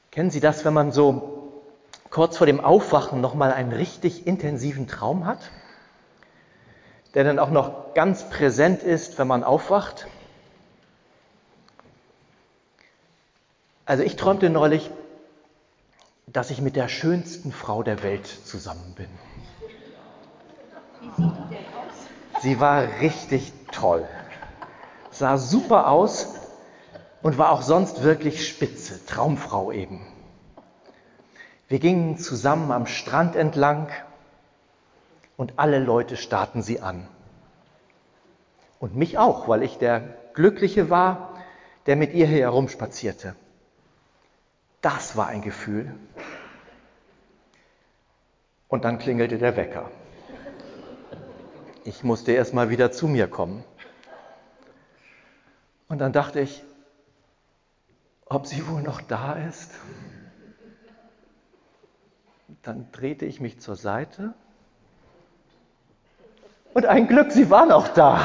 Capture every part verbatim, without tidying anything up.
Kennen Sie das, wenn man so kurz vor dem Aufwachen nochmal einen richtig intensiven Traum hat, der dann auch noch ganz präsent ist, wenn man aufwacht? Also ich träumte neulich, dass ich mit der schönsten Frau der Welt zusammen bin. Wie sieht die denn aus? Sie war richtig toll, sah super aus und war auch sonst wirklich spitze, Traumfrau eben. Wir gingen zusammen am Strand entlang und alle Leute starrten sie an. Und mich auch, weil ich der Glückliche war, der mit ihr hier herumspazierte. Das war ein Gefühl. Und dann klingelte der Wecker. Ich musste erst mal wieder zu mir kommen. Und dann dachte ich, ob sie wohl noch da ist. Dann drehte ich mich zur Seite. Und ein Glück, sie war noch da.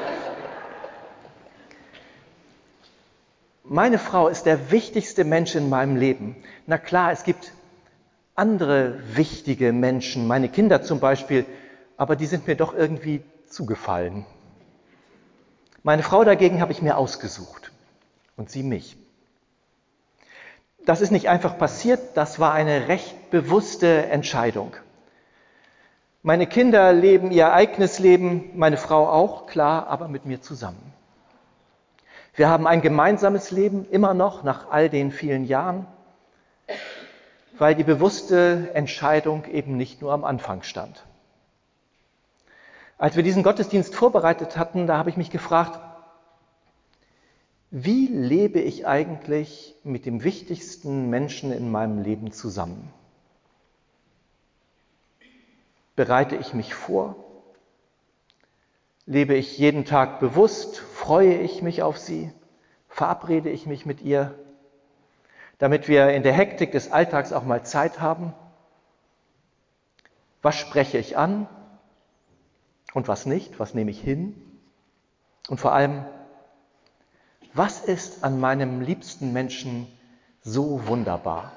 Meine Frau ist der wichtigste Mensch in meinem Leben. Na klar, es gibt andere wichtige Menschen, meine Kinder zum Beispiel, aber die sind mir doch irgendwie zugefallen. Meine Frau dagegen habe ich mir ausgesucht und sie mich. Das ist nicht einfach passiert, das war eine recht bewusste Entscheidung. Meine Kinder leben ihr eigenes Leben, meine Frau auch, klar, aber mit mir zusammen. Wir haben ein gemeinsames Leben, immer noch, nach all den vielen Jahren, weil die bewusste Entscheidung eben nicht nur am Anfang stand. Als wir diesen Gottesdienst vorbereitet hatten, da habe ich mich gefragt, wie lebe ich eigentlich mit dem wichtigsten Menschen in meinem Leben zusammen? Bereite ich mich vor? Lebe ich jeden Tag bewusst? Freue ich mich auf sie? Verabrede ich mich mit ihr, damit wir in der Hektik des Alltags auch mal Zeit haben? Was spreche ich an und was nicht? Was nehme ich hin? Und vor allem, was ist an meinem liebsten Menschen so wunderbar?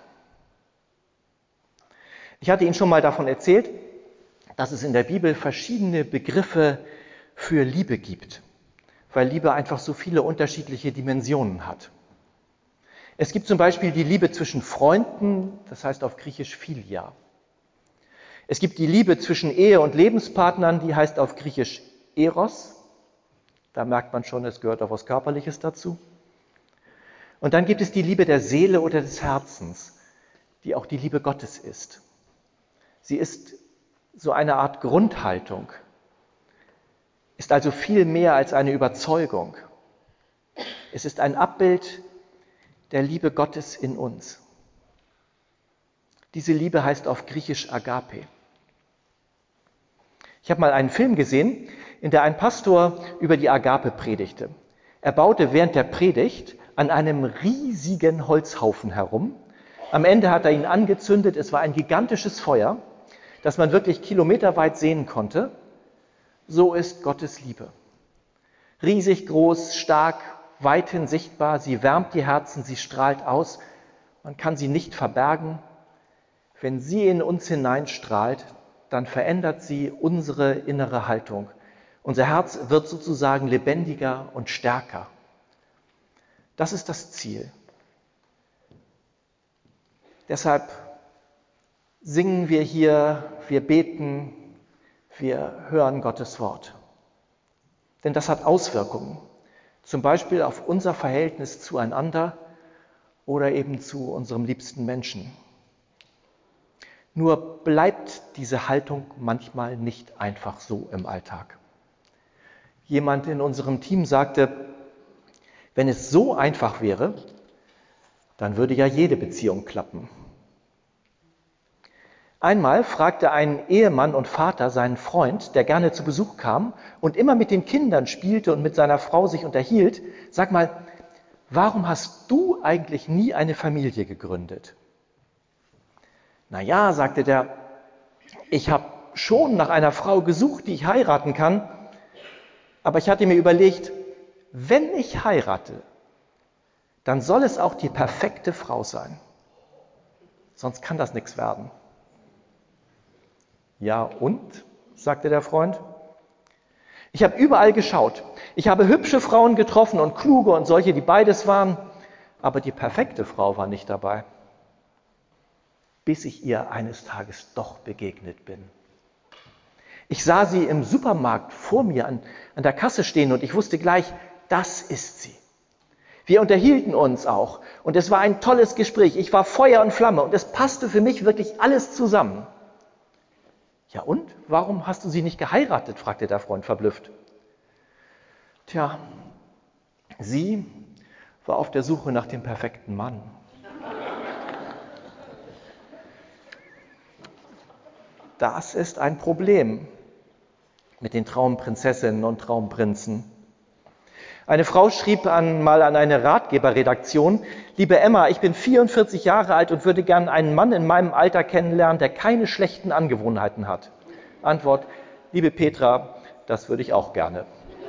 Ich hatte Ihnen schon mal davon erzählt, dass es in der Bibel verschiedene Begriffe für Liebe gibt, weil Liebe einfach so viele unterschiedliche Dimensionen hat. Es gibt zum Beispiel die Liebe zwischen Freunden, das heißt auf Griechisch Philia. Es gibt die Liebe zwischen Ehe- und Lebenspartnern, die heißt auf Griechisch Eros. Da merkt man schon, es gehört auch was Körperliches dazu. Und dann gibt es die Liebe der Seele oder des Herzens, die auch die Liebe Gottes ist. Sie ist so eine Art Grundhaltung, ist also viel mehr als eine Überzeugung. Es ist ein Abbild der Liebe Gottes in uns. Diese Liebe heißt auf Griechisch Agape. Ich habe mal einen Film gesehen, in der ein Pastor über die Agape predigte. Er baute während der Predigt an einem riesigen Holzhaufen herum. Am Ende hat er ihn angezündet. Es war ein gigantisches Feuer, das man wirklich kilometerweit sehen konnte. So ist Gottes Liebe. Riesig groß, stark, weithin sichtbar. Sie wärmt die Herzen, sie strahlt aus. Man kann sie nicht verbergen. Wenn sie in uns hineinstrahlt, dann verändert sie unsere innere Haltung. Unser Herz wird sozusagen lebendiger und stärker. Das ist das Ziel. Deshalb singen wir hier, wir beten, wir hören Gottes Wort. Denn das hat Auswirkungen, zum Beispiel auf unser Verhältnis zueinander oder eben zu unserem liebsten Menschen. Nur bleibt diese Haltung manchmal nicht einfach so im Alltag. Jemand in unserem Team sagte, wenn es so einfach wäre, dann würde ja jede Beziehung klappen. Einmal fragte ein Ehemann und Vater seinen Freund, der gerne zu Besuch kam und immer mit den Kindern spielte und mit seiner Frau sich unterhielt, sag mal, warum hast du eigentlich nie eine Familie gegründet? Na ja, sagte der, ich habe schon nach einer Frau gesucht, die ich heiraten kann, aber ich hatte mir überlegt, wenn ich heirate, dann soll es auch die perfekte Frau sein. sonst kann das nichts werden. Ja und? Sagte der Freund. Ich habe überall geschaut. Ich habe hübsche Frauen getroffen und kluge und solche, die beides waren, aber die perfekte Frau war nicht dabei, bis ich ihr eines Tages doch begegnet bin. Ich sah sie im Supermarkt vor mir an, an der Kasse stehen und ich wusste gleich, das ist sie. Wir unterhielten uns auch und es war ein tolles Gespräch. Ich war Feuer und Flamme und es passte für mich wirklich alles zusammen. Ja und? Warum hast du sie nicht geheiratet? Fragte der Freund verblüfft. Tja, sie war auf der Suche nach dem perfekten Mann. Das ist ein Problem mit den Traumprinzessinnen und Traumprinzen. Eine Frau schrieb an, mal an eine Ratgeberredaktion: Liebe Emma, ich bin vierundvierzig Jahre alt und würde gern einen Mann in meinem Alter kennenlernen, der keine schlechten Angewohnheiten hat. Antwort: Liebe Petra, das würde ich auch gerne.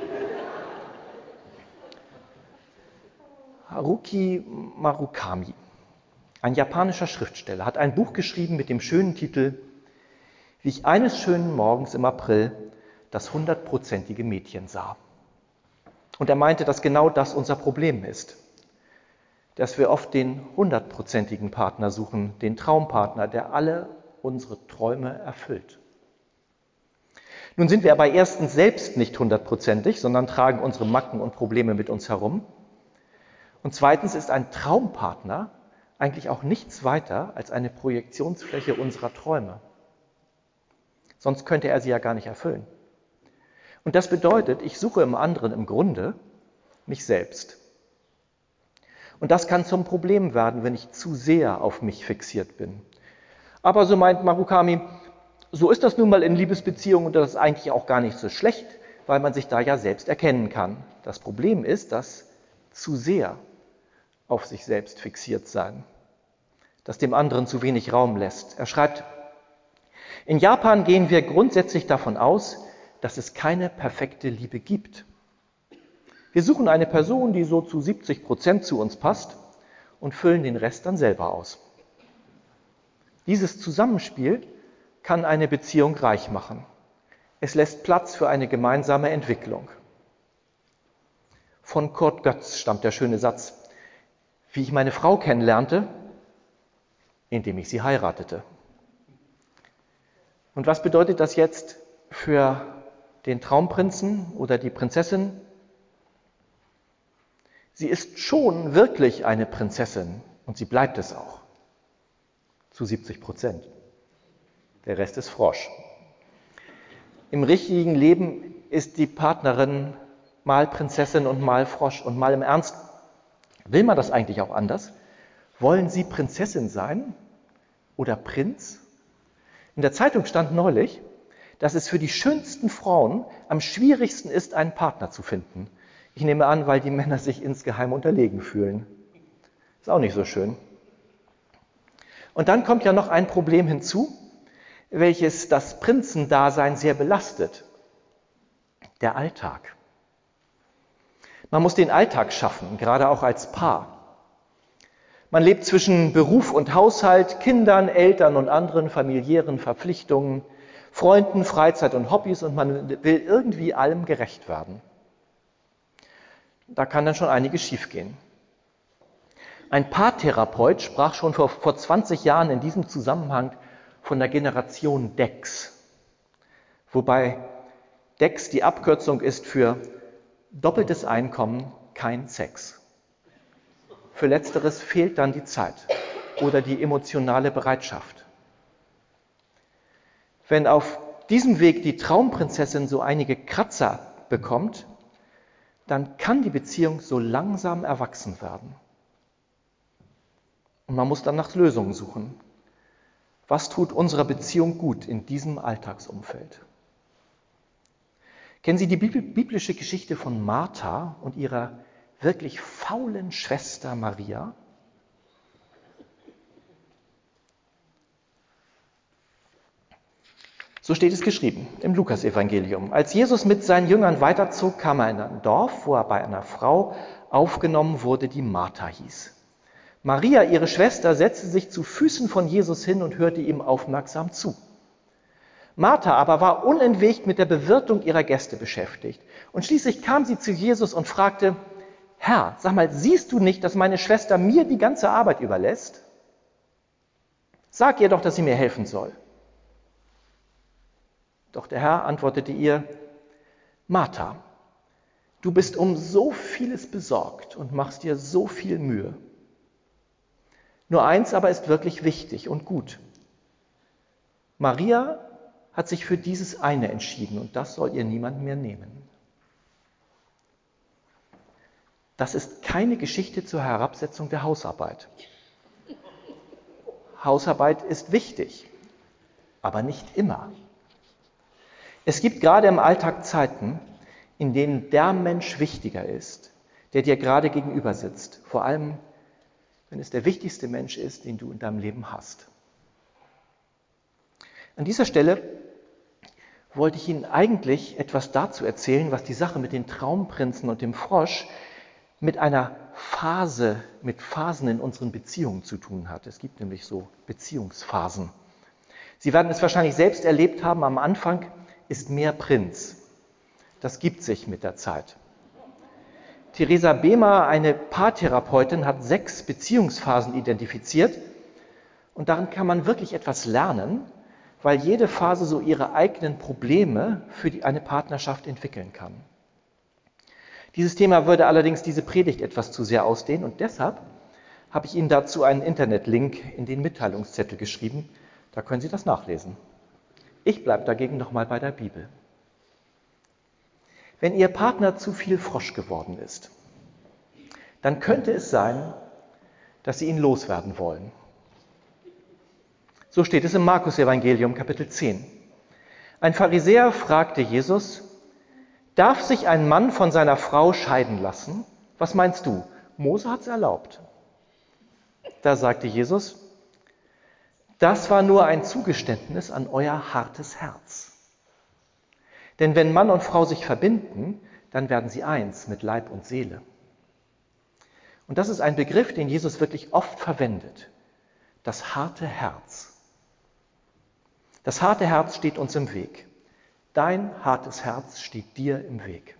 Haruki Murakami, ein japanischer Schriftsteller, hat ein Buch geschrieben mit dem schönen Titel Wie ich eines schönen Morgens im April das hundertprozentige Mädchen sah. Und er meinte, dass genau das unser Problem ist, dass wir oft den hundertprozentigen Partner suchen, den Traumpartner, der alle unsere Träume erfüllt. Nun sind wir aber erstens selbst nicht hundertprozentig, sondern tragen unsere Macken und Probleme mit uns herum. Und zweitens ist ein Traumpartner eigentlich auch nichts weiter als eine Projektionsfläche unserer Träume. Sonst könnte er sie ja gar nicht erfüllen. Und das bedeutet, ich suche im anderen im Grunde mich selbst. Und das kann zum Problem werden, wenn ich zu sehr auf mich fixiert bin. Aber so meint Murakami, so ist das nun mal in Liebesbeziehungen und das ist eigentlich auch gar nicht so schlecht, weil man sich da ja selbst erkennen kann. Das Problem ist, dass zu sehr auf sich selbst fixiert sein, das dem anderen zu wenig Raum lässt. Er schreibt, in Japan gehen wir grundsätzlich davon aus, dass es keine perfekte Liebe gibt. Wir suchen eine Person, die so zu siebzig Prozent zu uns passt und füllen den Rest dann selber aus. Dieses Zusammenspiel kann eine Beziehung reich machen. Es lässt Platz für eine gemeinsame Entwicklung. Von Kurt Götz stammt der schöne Satz, wie ich meine Frau kennenlernte, indem ich sie heiratete. Und was bedeutet das jetzt für den Traumprinzen oder die Prinzessin? Sie ist schon wirklich eine Prinzessin und sie bleibt es auch. Zu siebzig Prozent. Der Rest ist Frosch. Im richtigen Leben ist die Partnerin mal Prinzessin und mal Frosch. Und mal im Ernst, will man das eigentlich auch anders? Wollen Sie Prinzessin sein oder Prinz? In der Zeitung stand neulich, dass es für die schönsten Frauen am schwierigsten ist, einen Partner zu finden. Ich nehme an, weil die Männer sich insgeheim unterlegen fühlen. Ist auch nicht so schön. Und dann kommt ja noch ein Problem hinzu, welches das Prinzendasein sehr belastet. Der Alltag. Man muss den Alltag schaffen, gerade auch als Paar. Man lebt zwischen Beruf und Haushalt, Kindern, Eltern und anderen familiären Verpflichtungen, Freunden, Freizeit und Hobbys und man will irgendwie allem gerecht werden. Da kann dann schon einiges schiefgehen. Ein Paartherapeut sprach schon vor, vor zwanzig Jahren in diesem Zusammenhang von der Generation Dex, wobei Dex die Abkürzung ist für doppeltes Einkommen, kein Sex. Für Letzteres fehlt dann die Zeit oder die emotionale Bereitschaft. Wenn auf diesem Weg die Traumprinzessin so einige Kratzer bekommt, dann kann die Beziehung so langsam erwachsen werden. Und man muss dann nach Lösungen suchen. Was tut unserer Beziehung gut in diesem Alltagsumfeld? Kennen Sie die biblische Geschichte von Martha und ihrer wirklich faulen Schwester Maria? So steht es geschrieben im Lukasevangelium. Als Jesus mit seinen Jüngern weiterzog, kam er in ein Dorf, wo er bei einer Frau aufgenommen wurde, die Martha hieß. Maria, ihre Schwester, setzte sich zu Füßen von Jesus hin und hörte ihm aufmerksam zu. Martha aber war unentwegt mit der Bewirtung ihrer Gäste beschäftigt. Und schließlich kam sie zu Jesus und fragte, Herr, sag mal, siehst du nicht, dass meine Schwester mir die ganze Arbeit überlässt? Sag ihr doch, dass sie mir helfen soll. Doch der Herr antwortete ihr, Martha, du bist um so vieles besorgt und machst dir so viel Mühe. Nur eins aber ist wirklich wichtig und gut. Maria hat sich für dieses eine entschieden und das soll ihr niemand mehr nehmen. Das ist keine Geschichte zur Herabsetzung der Hausarbeit. Hausarbeit ist wichtig, aber nicht immer. Es gibt gerade im Alltag Zeiten, in denen der Mensch wichtiger ist, der dir gerade gegenüber sitzt, vor allem wenn es der wichtigste Mensch ist, den du in deinem Leben hast. An dieser Stelle wollte ich Ihnen eigentlich etwas dazu erzählen, was die Sache mit den Traumprinzen und dem Frosch mit einer Phase, mit Phasen in unseren Beziehungen zu tun hat. Es gibt nämlich so Beziehungsphasen. Sie werden es wahrscheinlich selbst erlebt haben, am Anfang ist mehr Prinz. Das gibt sich mit der Zeit. Theresa Behmer, eine Paartherapeutin, hat sechs Beziehungsphasen identifiziert und darin kann man wirklich etwas lernen, weil jede Phase so ihre eigenen Probleme für die, eine Partnerschaft entwickeln kann. Dieses Thema würde allerdings diese Predigt etwas zu sehr ausdehnen und deshalb habe ich Ihnen dazu einen Internetlink in den Mitteilungszettel geschrieben. Da können Sie das nachlesen. Ich bleibe dagegen nochmal bei der Bibel. Wenn Ihr Partner zu viel Frosch geworden ist, dann könnte es sein, dass Sie ihn loswerden wollen. So steht es im Markus-Evangelium, Kapitel zehn. Ein Pharisäer fragte Jesus, darf sich ein Mann von seiner Frau scheiden lassen? Was meinst du? Mose hat es erlaubt. Da sagte Jesus, das war nur ein Zugeständnis an euer hartes Herz. Denn wenn Mann und Frau sich verbinden, dann werden sie eins mit Leib und Seele. Und das ist ein Begriff, den Jesus wirklich oft verwendet. Das harte Herz. Das harte Herz steht uns im Weg. Dein hartes Herz steht dir im Weg.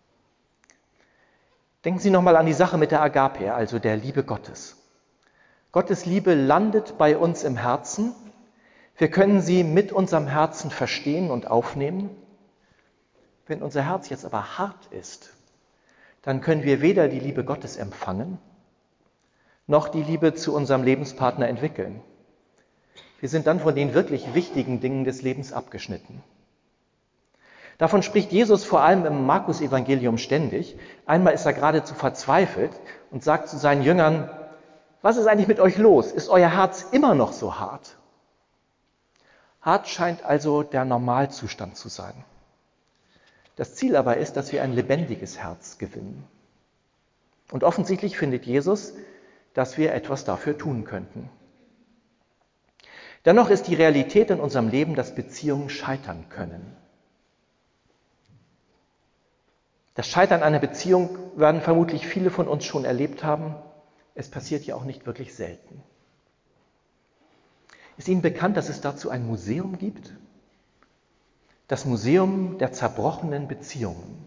Denken Sie nochmal an die Sache mit der Agape, also der Liebe Gottes. Gottes Liebe landet bei uns im Herzen. Wir können sie mit unserem Herzen verstehen und aufnehmen. Wenn unser Herz jetzt aber hart ist, dann können wir weder die Liebe Gottes empfangen, noch die Liebe zu unserem Lebenspartner entwickeln. Wir sind dann von den wirklich wichtigen Dingen des Lebens abgeschnitten. Davon spricht Jesus vor allem im Markus-Evangelium ständig. Einmal ist er geradezu verzweifelt und sagt zu seinen Jüngern, was ist eigentlich mit euch los? Ist euer Herz immer noch so hart? Hart scheint also der Normalzustand zu sein. Das Ziel aber ist, dass wir ein lebendiges Herz gewinnen. Und offensichtlich findet Jesus, dass wir etwas dafür tun könnten. Dennoch ist die Realität in unserem Leben, dass Beziehungen scheitern können. Das Scheitern einer Beziehung werden vermutlich viele von uns schon erlebt haben. Es passiert ja auch nicht wirklich selten. Ist Ihnen bekannt, dass es dazu ein Museum gibt? Das Museum der zerbrochenen Beziehungen.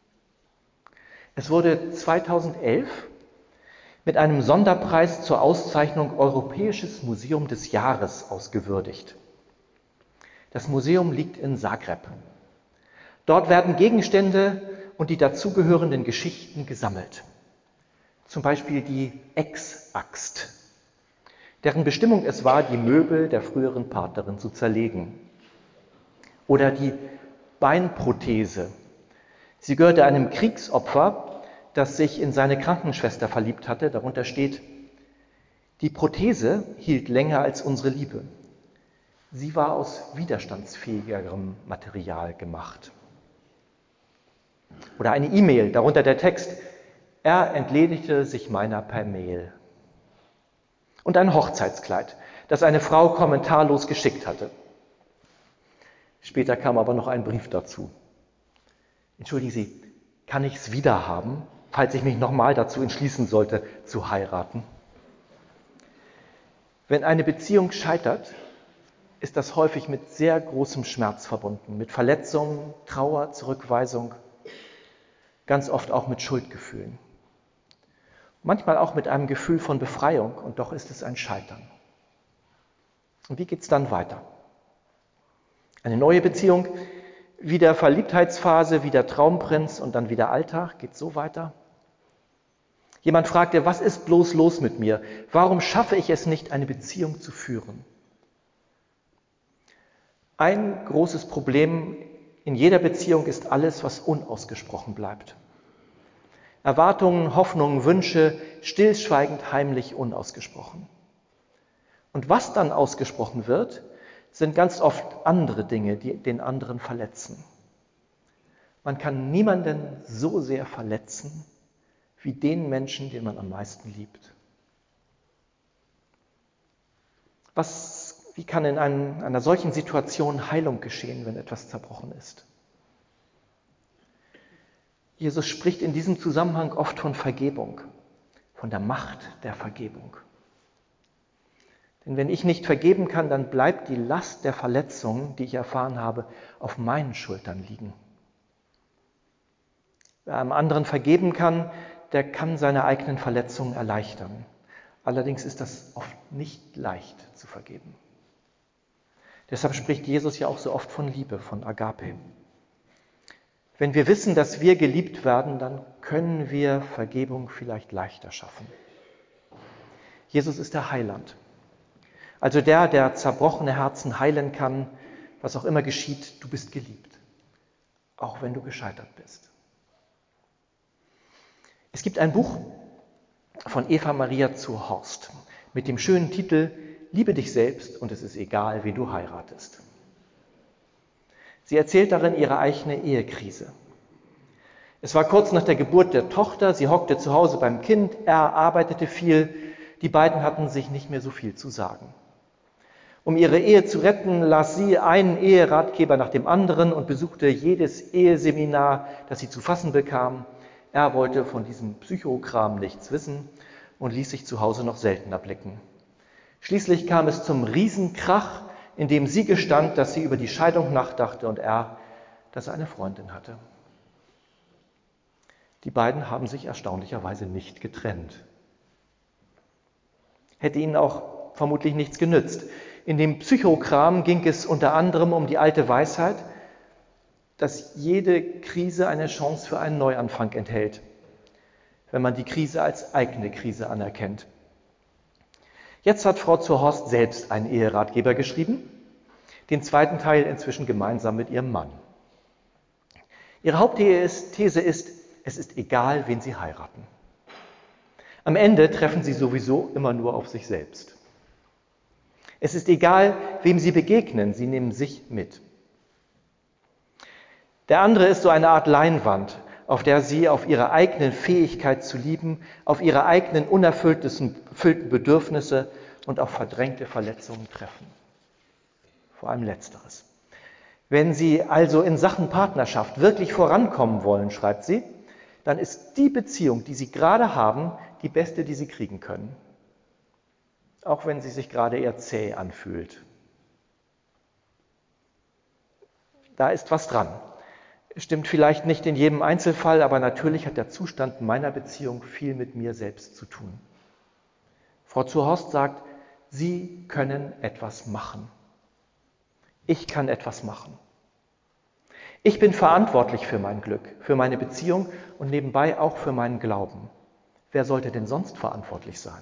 Es wurde zweitausendelf mit einem Sonderpreis zur Auszeichnung Europäisches Museum des Jahres ausgewürdigt. Das Museum liegt in Zagreb. Dort werden Gegenstände und die dazugehörenden Geschichten gesammelt. Zum Beispiel die Ex-Axt, deren Bestimmung es war, die Möbel der früheren Partnerin zu zerlegen. Oder die Beinprothese. Sie gehörte einem Kriegsopfer, das sich in seine Krankenschwester verliebt hatte. Darunter steht, die Prothese hielt länger als unsere Liebe. Sie war aus widerstandsfähigerem Material gemacht. Oder eine E-Mail, darunter der Text, er entledigte sich meiner per Mail. Und ein Hochzeitskleid, das eine Frau kommentarlos geschickt hatte. Später kam aber noch ein Brief dazu. Entschuldigen Sie, kann ich es wieder haben, falls ich mich nochmal dazu entschließen sollte, zu heiraten? Wenn eine Beziehung scheitert, ist das häufig mit sehr großem Schmerz verbunden, mit Verletzungen, Trauer, Zurückweisung, ganz oft auch mit Schuldgefühlen. Manchmal auch mit einem Gefühl von Befreiung, und doch ist es ein Scheitern. Und wie geht es dann weiter? Eine neue Beziehung, wieder Verliebtheitsphase, wieder Traumprinz und dann wieder Alltag, geht so weiter? Jemand fragte, was ist bloß los mit mir? Warum schaffe ich es nicht, eine Beziehung zu führen? Ein großes Problem in jeder Beziehung ist alles, was unausgesprochen bleibt. Erwartungen, Hoffnungen, Wünsche, stillschweigend, heimlich, unausgesprochen. Und was dann ausgesprochen wird, sind ganz oft andere Dinge, die den anderen verletzen. Man kann niemanden so sehr verletzen, wie den Menschen, den man am meisten liebt. Was, wie kann in einem, einer solchen Situation Heilung geschehen, wenn etwas zerbrochen ist? Jesus spricht in diesem Zusammenhang oft von Vergebung, von der Macht der Vergebung. Denn wenn ich nicht vergeben kann, dann bleibt die Last der Verletzungen, die ich erfahren habe, auf meinen Schultern liegen. Wer einem anderen vergeben kann, der kann seine eigenen Verletzungen erleichtern. Allerdings ist das oft nicht leicht zu vergeben. Deshalb spricht Jesus ja auch so oft von Liebe, von Agape. Wenn wir wissen, dass wir geliebt werden, dann können wir Vergebung vielleicht leichter schaffen. Jesus ist der Heiland. Also der, der zerbrochene Herzen heilen kann, was auch immer geschieht, du bist geliebt, auch wenn du gescheitert bist. Es gibt ein Buch von Eva Maria zu Horst mit dem schönen Titel Liebe dich selbst und es ist egal, wen du heiratest. Sie erzählt darin ihre eigene Ehekrise. Es war kurz nach der Geburt der Tochter, sie hockte zu Hause beim Kind, er arbeitete viel, die beiden hatten sich nicht mehr so viel zu sagen. Um ihre Ehe zu retten, las sie einen Eheratgeber nach dem anderen und besuchte jedes Eheseminar, das sie zu fassen bekam. Er wollte von diesem Psychokram nichts wissen und ließ sich zu Hause noch seltener blicken. Schließlich kam es zum Riesenkrach, in dem sie gestand, dass sie über die Scheidung nachdachte und er, dass er eine Freundin hatte. Die beiden haben sich erstaunlicherweise nicht getrennt. Hätte ihnen auch vermutlich nichts genützt. In dem Psychokram ging es unter anderem um die alte Weisheit, dass jede Krise eine Chance für einen Neuanfang enthält, wenn man die Krise als eigene Krise anerkennt. Jetzt hat Frau zur Horst selbst einen Eheratgeber geschrieben, den zweiten Teil inzwischen gemeinsam mit ihrem Mann. Ihre Hauptthese ist, es ist egal, wen sie heiraten. Am Ende treffen sie sowieso immer nur auf sich selbst. Es ist egal, wem sie begegnen, sie nehmen sich mit. Der andere ist so eine Art Leinwand, auf der sie auf ihre eigene Fähigkeit zu lieben, auf ihre eigenen unerfüllten Bedürfnisse und auf verdrängte Verletzungen treffen. Vor allem Letzteres. Wenn Sie also in Sachen Partnerschaft wirklich vorankommen wollen, schreibt sie, dann ist die Beziehung, die Sie gerade haben, die beste, die Sie kriegen können. Auch wenn sie sich gerade eher zäh anfühlt. Da ist was dran. Stimmt vielleicht nicht in jedem Einzelfall, aber natürlich hat der Zustand meiner Beziehung viel mit mir selbst zu tun. Frau zu Horst sagt, Sie können etwas machen. Ich kann etwas machen. Ich bin verantwortlich für mein Glück, für meine Beziehung und nebenbei auch für meinen Glauben. Wer sollte denn sonst verantwortlich sein?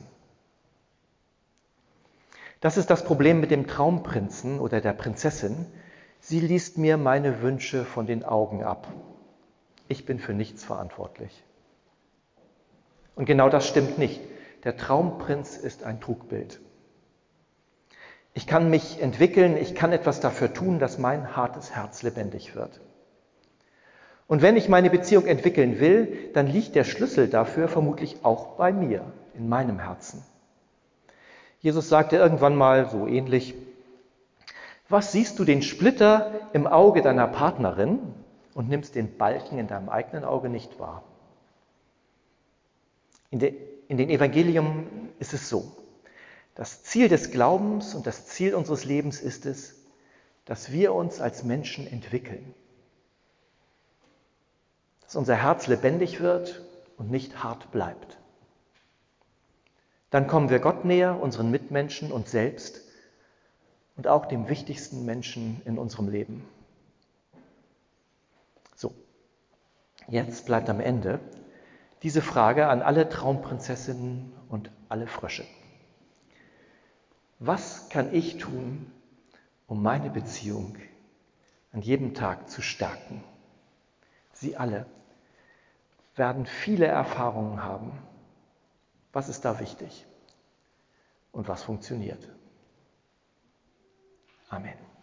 Das ist das Problem mit dem Traumprinzen oder der Prinzessin. Sie liest mir meine Wünsche von den Augen ab. Ich bin für nichts verantwortlich. Und genau das stimmt nicht. Der Traumprinz ist ein Trugbild. Ich kann mich entwickeln, ich kann etwas dafür tun, dass mein hartes Herz lebendig wird. Und wenn ich meine Beziehung entwickeln will, dann liegt der Schlüssel dafür vermutlich auch bei mir, in meinem Herzen. Jesus sagte irgendwann mal so ähnlich, was siehst du den Splitter im Auge deiner Partnerin und nimmst den Balken in deinem eigenen Auge nicht wahr? In, de, in den Evangelien ist es so, Das Ziel des Glaubens und das Ziel unseres Lebens ist es, dass wir uns als Menschen entwickeln. Dass unser Herz lebendig wird und nicht hart bleibt. Dann kommen wir Gott näher, unseren Mitmenschen und selbst und auch dem wichtigsten Menschen in unserem Leben. So, jetzt bleibt am Ende diese Frage an alle Traumprinzessinnen und alle Frösche. Was kann ich tun, um meine Beziehung an jedem Tag zu stärken? Sie alle werden viele Erfahrungen haben. Was ist da wichtig und was funktioniert? Amen.